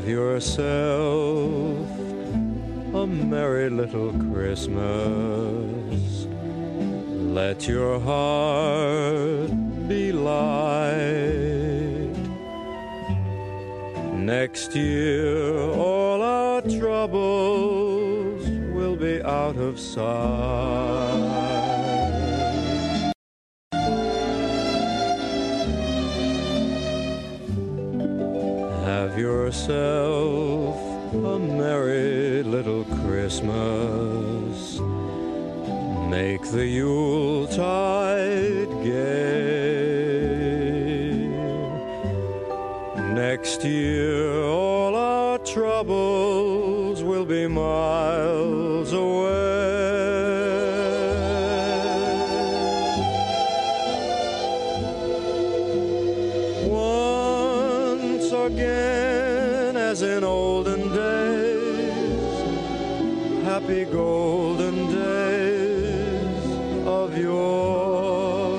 Have yourself a merry little Christmas. Let your heart be light. Next year all our troubles will be out of sight. Have yourself a merry little Christmas. Make the Yuletide gay. Next year all our troubles will be miles away. Once again, as in olden days, happy golden days of yore.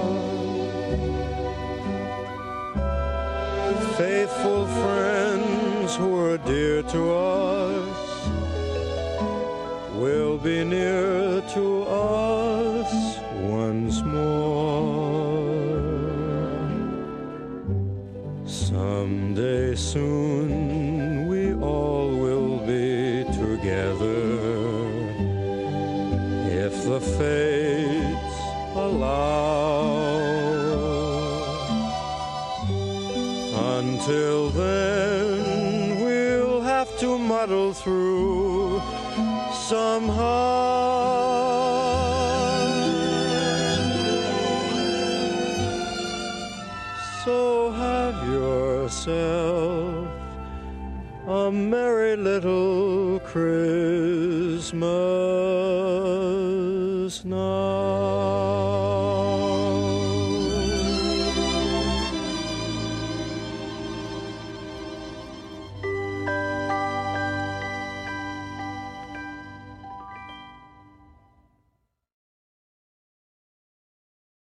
Faithful friends who were dear to us will be near to us once more. Someday soon we all will be together, if the fates allow. Until then we'll have to muddle through somehow. So have yourself a merry little Christmas now.